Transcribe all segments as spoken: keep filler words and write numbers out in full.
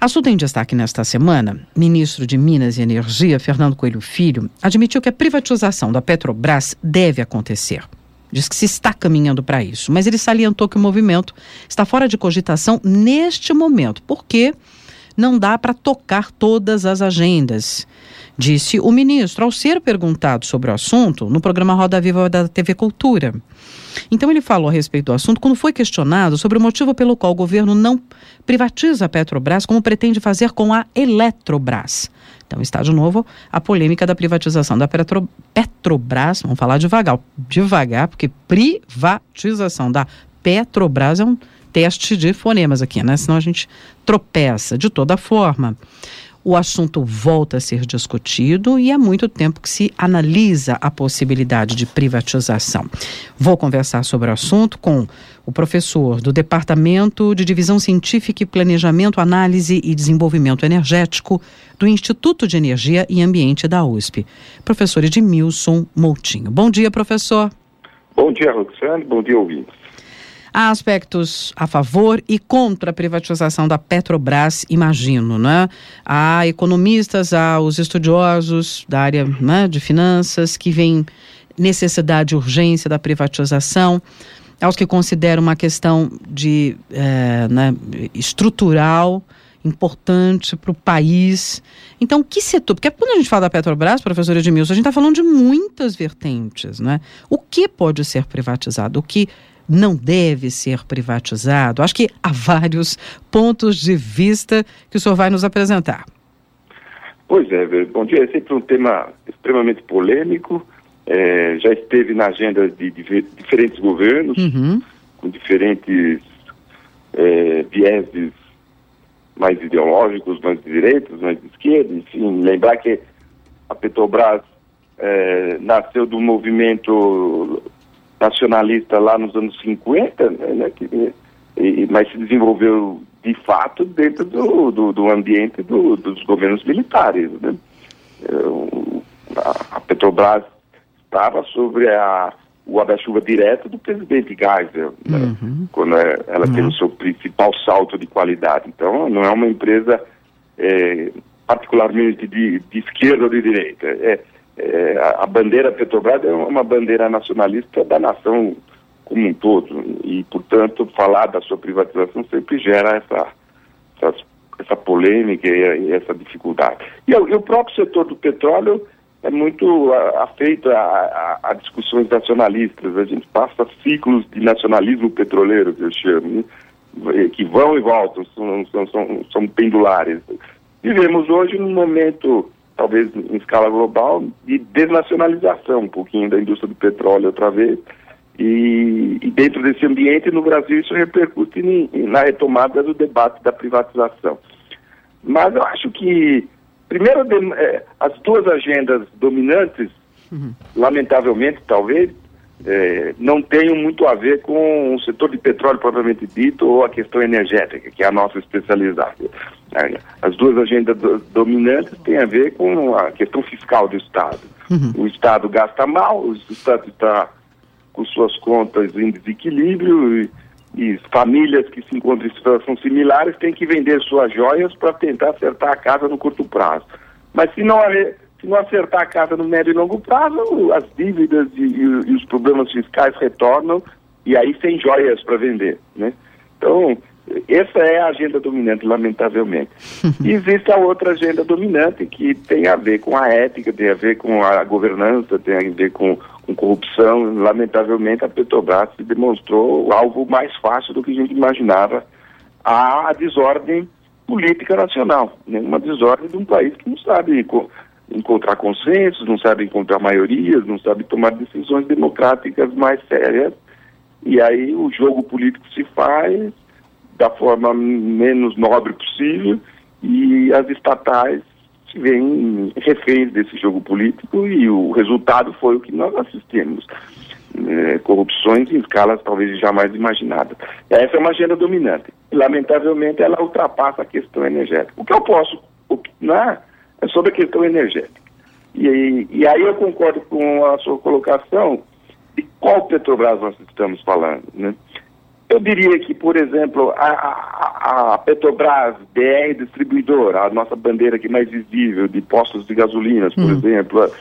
Assunto em destaque nesta semana, ministro de Minas e Energia, Fernando Coelho Filho, admitiu que a privatização da Petrobras deve acontecer. Diz que se está caminhando para isso, mas ele salientou que o movimento está fora de cogitação neste momento, porque não dá para tocar todas as agendas, disse o ministro ao ser perguntado sobre o assunto no programa Roda Viva da T V Cultura. Então ele falou a respeito do assunto quando foi questionado sobre o motivo pelo qual o governo não privatiza a Petrobras como pretende fazer com a Eletrobras. Então está de novo a polêmica da privatização da Petro, Petrobras, vamos falar devagar, devagar, porque privatização da Petrobras é um teste de fonemas aqui, né? Senão a gente tropeça. De toda forma, o assunto volta a ser discutido e há muito tempo que se analisa a possibilidade de privatização. Vou conversar sobre o assunto com o professor do Departamento de Divisão Científica e Planejamento, Análise e Desenvolvimento Energético do Instituto de Energia e Ambiente da U S P, professor Edmilson Moutinho. Bom dia, professor. Bom dia, Roxane. Bom dia, ouvintes. Há aspectos a favor e contra a privatização da Petrobras, imagino, né? Há economistas, há os estudiosos da área, né, de finanças que veem necessidade e urgência da privatização, há os que consideram uma questão de, é, né, estrutural, importante para o país. Então, que setor? Porque quando a gente fala da Petrobras, professor Edmilson, a gente está falando de muitas vertentes, né? O que pode ser privatizado? O que não deve ser privatizado? Acho que há vários pontos de vista que o senhor vai nos apresentar. Pois é, bom dia. É sempre um tema extremamente polêmico, é, já esteve na agenda de, de diferentes governos, uhum. com diferentes é, vieses mais ideológicos, mais de direita, mais de esquerda, enfim, lembrar que a Petrobras é, nasceu do movimento nacionalista lá nos anos cinquenta, né, que, e, mas se desenvolveu de fato dentro do, do, do ambiente do, dos governos militares, né? A, a Petrobras estava sobre a, o guarda-chuva direto do presidente Geisel, né, uhum. quando ela uhum. teve o seu principal salto de qualidade. Então, não é uma empresa é, particularmente de, de esquerda ou de direita. É, É, a, a bandeira Petrobras é uma bandeira nacionalista da nação como um todo e, portanto, falar da sua privatização sempre gera essa, essa, essa polêmica e, e essa dificuldade. E, e o próprio setor do petróleo é muito a, afeito a, a, a discussões nacionalistas. A gente passa ciclos de nacionalismo petroleiro, que eu chamo, né, que vão e voltam, são, são, são, são pendulares. Vivemos hoje num momento, talvez em escala global, de desnacionalização um pouquinho da indústria do petróleo outra vez, e, e dentro desse ambiente, no Brasil, isso repercute em, em, na retomada do debate da privatização. Mas eu acho que, primeiro, de, é, as duas agendas dominantes, uhum. lamentavelmente, talvez, é, não tenham muito a ver com o setor de petróleo propriamente dito ou a questão energética, que é a nossa especialidade. As duas agendas do, dominantes têm a ver com a questão fiscal do Estado. Uhum. O Estado gasta mal, o Estado está com suas contas em desequilíbrio e, e famílias que se encontram em situações similares têm que vender suas joias para tentar acertar a casa no curto prazo. Mas se não, se não acertar a casa no médio e longo prazo, as dívidas e, e, e os problemas fiscais retornam e aí sem joias para vender, né? Então, essa é a agenda dominante, lamentavelmente. E existe a outra agenda dominante que tem a ver com a ética, tem a ver com a governança, tem a ver com, com corrupção. Lamentavelmente, a Petrobras se demonstrou o alvo mais fácil do que a gente imaginava, a desordem política nacional, né? Uma desordem de um país que não sabe co- encontrar consensos, não sabe encontrar maiorias, não sabe tomar decisões democráticas mais sérias. E aí o jogo político se faz da forma menos nobre possível e as estatais se veem reféns desse jogo político e o resultado foi o que nós assistimos. É, corrupções em escalas talvez jamais imaginadas. Essa é uma agenda dominante. Lamentavelmente, ela ultrapassa a questão energética. O que eu posso opinar é sobre a questão energética. E, e aí eu concordo com a sua colocação de qual Petrobras nós estamos falando, né? Eu diria que, por exemplo, a, a, a Petrobras, B R Distribuidora, a nossa bandeira aqui mais visível, de postos de gasolinas, por hum. exemplo,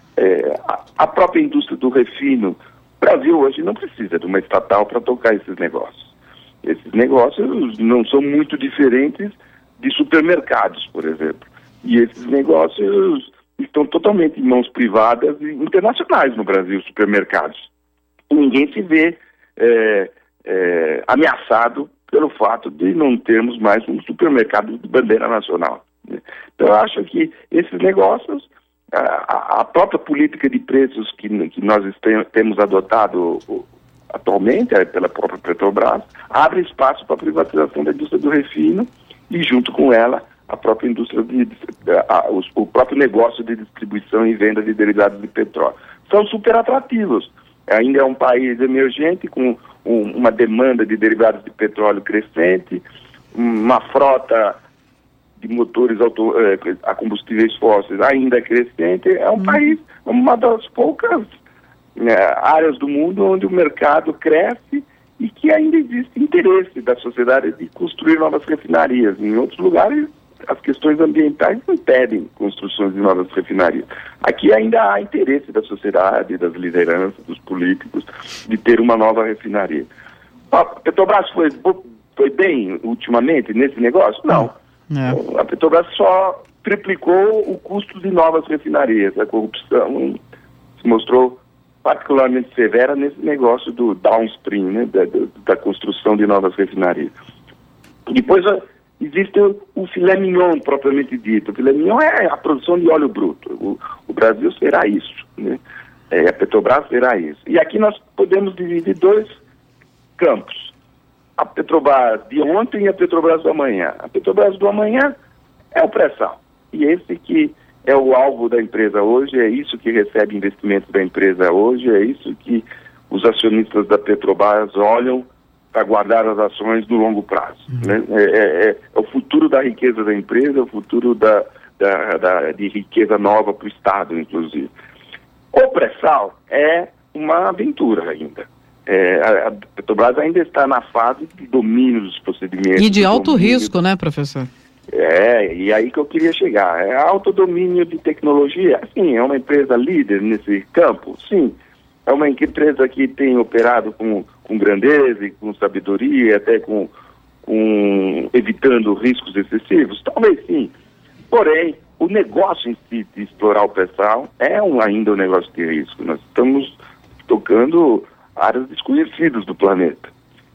é, a, a própria indústria do refino. O Brasil hoje não precisa de uma estatal para tocar esses negócios. Esses negócios não são muito diferentes de supermercados, por exemplo. E esses negócios estão totalmente em mãos privadas e internacionais no Brasil, supermercados. E ninguém se vê é, é, ameaçado pelo fato de não termos mais um supermercado de bandeira nacional. Né? Então, eu acho que esses negócios, a, a própria política de preços que, que nós tem, temos adotado atualmente, é, pela própria Petrobras, abre espaço para a privatização da indústria do refino e, junto com ela, a própria indústria, de, a, a, o, o próprio negócio de distribuição e venda de derivados de petróleo. São super atrativos. Ainda é um país emergente, com um, uma demanda de derivados de petróleo crescente, uma frota de motores auto, eh, a combustíveis fósseis ainda crescente. É um hum. país, uma das poucas né, áreas do mundo onde o mercado cresce e que ainda existe interesse da sociedade de construir novas refinarias. Em outros lugares, as questões ambientais impedem construções de novas refinarias. Aqui ainda há interesse da sociedade, das lideranças, dos políticos, de ter uma nova refinaria. A Petrobras foi, foi bem ultimamente nesse negócio? Não. É. A Petrobras só triplicou o custo de novas refinarias. A corrupção se mostrou particularmente severa nesse negócio do downstream, né, da, da construção de novas refinarias. Depois existe o, o filé mignon, propriamente dito. O filé mignon é a produção de óleo bruto. O, o Brasil será isso, né? É, a Petrobras será isso. E aqui nós podemos dividir dois campos. A Petrobras de ontem e a Petrobras do amanhã. A Petrobras do amanhã é o pré-sal. E esse que é o alvo da empresa hoje, é isso que recebe investimentos da empresa hoje, é isso que os acionistas da Petrobras olham para guardar as ações no longo prazo. Uhum. Né? É, é, é o futuro da riqueza da empresa, é o futuro da, da, da, de riqueza nova para o Estado, inclusive. O pré-sal é uma aventura ainda. É, a, a Petrobras ainda está na fase de domínio dos procedimentos. E de alto domínio, risco, né, professor? É, e aí que eu queria chegar. É alto domínio de tecnologia. Sim, é uma empresa líder nesse campo, sim. É uma empresa que tem operado com, com grandeza e com sabedoria, até com, com evitando riscos excessivos? Talvez sim. Porém, o negócio em si de explorar o pré-sal é um, ainda um negócio de risco. Nós estamos tocando áreas desconhecidas do planeta.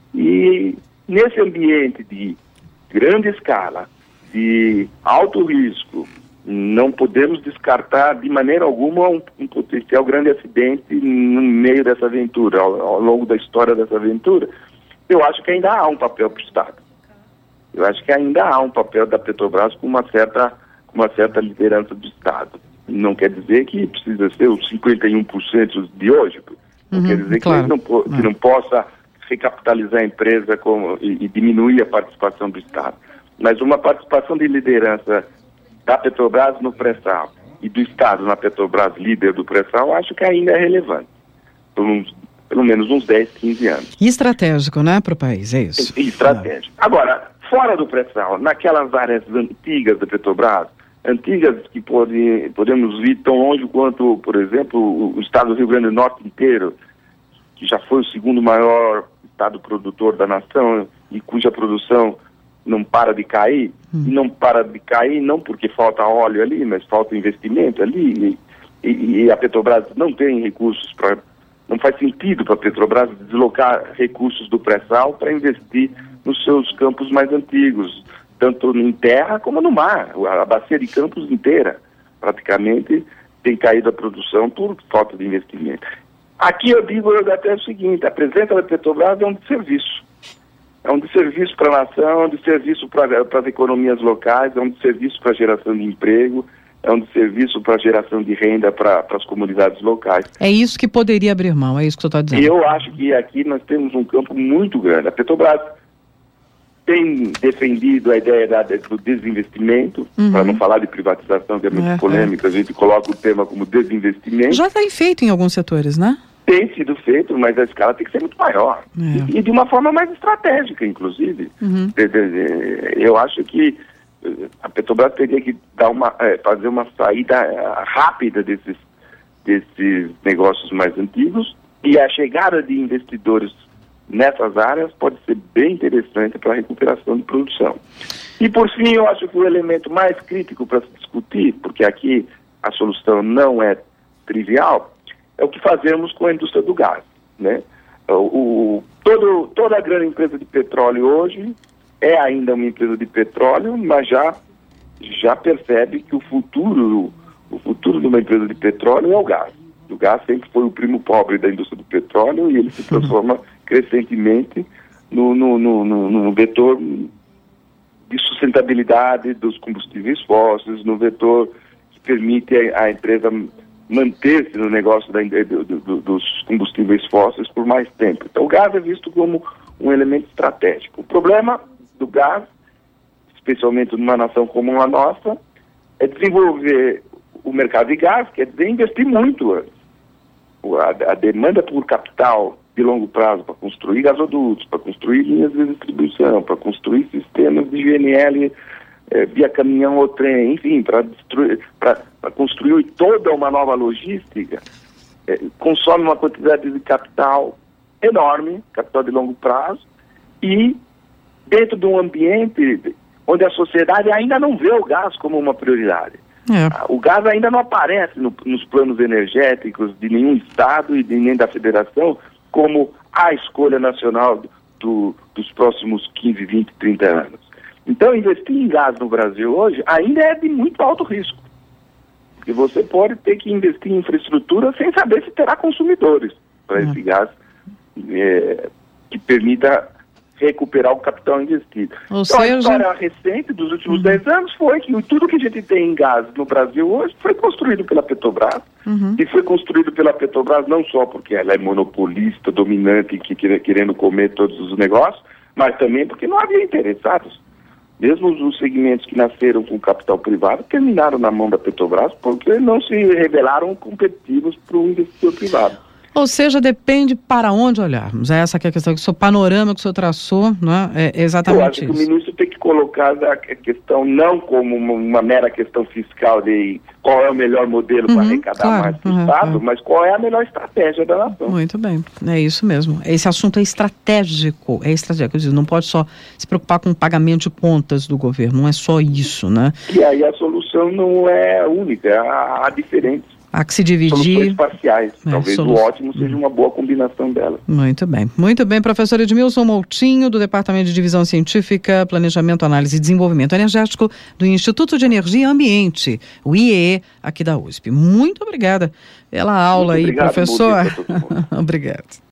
E nesse ambiente de grande escala, de alto risco, não podemos descartar de maneira alguma um, um potencial grande acidente no meio dessa aventura, ao, ao longo da história dessa aventura. Eu acho que ainda há um papel para o Estado. Eu acho que ainda há um papel da Petrobras com uma certa, com uma certa liderança do Estado. Não quer dizer que precisa ser os cinquenta e um por cento de hoje. Não uhum, quer dizer claro. que, não, que não possa recapitalizar a empresa como, e, e diminuir a participação do Estado. Mas uma participação de liderança da Petrobras no pré-sal e do Estado na Petrobras, líder do pré-sal, acho que ainda é relevante. Por uns, pelo menos uns dez, quinze anos. E estratégico, né, para o país, é isso? E, estratégico. Ah. Agora, fora do pré-sal, naquelas áreas antigas da Petrobras, antigas que pode, podemos ir tão longe quanto, por exemplo, o, o estado do Rio Grande do Norte inteiro, que já foi o segundo maior estado produtor da nação e cuja produção não para de cair, hum. e não para de cair não porque falta óleo ali, mas falta investimento ali, e, e, e a Petrobras não tem recursos para, não faz sentido para a Petrobras deslocar recursos do pré-sal para investir nos seus campos mais antigos, tanto em terra como no mar. A bacia de Campos inteira, praticamente, tem caído a produção por falta de investimento. Aqui eu digo até o seguinte, a presença da Petrobras é um desserviço. É um desserviço para a nação, é um desserviço para as economias locais, é um desserviço para a geração de emprego, é um desserviço para a geração de renda para as comunidades locais. É isso que poderia abrir mão, é isso que você está dizendo. E eu acho que aqui nós temos um campo muito grande. A Petrobras tem defendido a ideia da, do desinvestimento, uhum. para não falar de privatização, que é muito é, polêmica, é. a gente coloca o tema como desinvestimento. Já está feito em alguns setores, né? tem sido feito, mas a escala tem que ser muito maior. É. E, e de uma forma mais estratégica, inclusive. Uhum. Eu acho que a Petrobras teria que dar uma, é, fazer uma saída rápida desses, desses negócios mais antigos, e a chegada de investidores nessas áreas pode ser bem interessante para a recuperação de produção. E por fim, eu acho que o elemento mais crítico para se discutir, porque aqui a solução não é trivial, é o que fazemos com a indústria do gás, né? O, o, todo, toda a grande empresa de petróleo hoje é ainda uma empresa de petróleo, mas já, já percebe que o futuro, o futuro de uma empresa de petróleo é o gás. O gás sempre foi o primo pobre da indústria do petróleo e ele se transforma crescentemente no, no, no, no, no vetor de sustentabilidade dos combustíveis fósseis, no vetor que permite a, a empresa manter-se no negócio da, do, do, dos combustíveis fósseis por mais tempo. Então o gás é visto como um elemento estratégico. O problema do gás, especialmente numa nação como a nossa, é desenvolver o mercado de gás, quer dizer, investir muito antes. A, a demanda por capital de longo prazo para construir gasodutos, para construir linhas de distribuição, para construir sistemas de G N L eh, via caminhão ou trem, enfim, para construir toda uma nova logística, eh, consome uma quantidade de capital enorme, capital de longo prazo, e dentro de um ambiente onde a sociedade ainda não vê o gás como uma prioridade. É. O gás ainda não aparece no, nos planos energéticos de nenhum estado e de, nem da federação como a escolha nacional do, dos próximos quinze, vinte, trinta anos. Então, investir em gás no Brasil hoje ainda é de muito alto risco. Porque você pode ter que investir em infraestrutura sem saber se terá consumidores para esse gás é, que permita recuperar o capital investido. Ou então, seja... a história recente dos últimos dez uhum. anos foi que tudo que a gente tem em gás no Brasil hoje foi construído pela Petrobras, uhum. e foi construído pela Petrobras não só porque ela é monopolista, dominante, que querendo comer todos os negócios, mas também porque não havia interessados. Mesmo os segmentos que nasceram com capital privado terminaram na mão da Petrobras porque não se revelaram competitivos para o investidor privado. Ou seja, depende para onde olharmos. É essa que é a questão, que o seu panorama que o senhor traçou, não é? É exatamente isso. Eu acho que o ministro tem que colocar a questão não como uma, uma mera questão fiscal de qual é o melhor modelo uhum, para arrecadar claro, mais do uhum, Estado, uhum. mas qual é a melhor estratégia da nação. Muito bem, é isso mesmo. Esse assunto é estratégico, é estratégico. Não pode só se preocupar com o pagamento de contas do governo, não é só isso, né? E aí a solução não é única, há, há diferentes. Há que se dividir. Soluções parciais. É, Talvez solu... o ótimo seja uma boa combinação delas. Muito bem. Muito bem, professor Edmilson Moutinho, do Departamento de Divisão Científica, Planejamento, Análise e Desenvolvimento Energético do Instituto de Energia e Ambiente, o I E E, aqui da U S P. Muito obrigada pela aula aí, professor. Obrigado.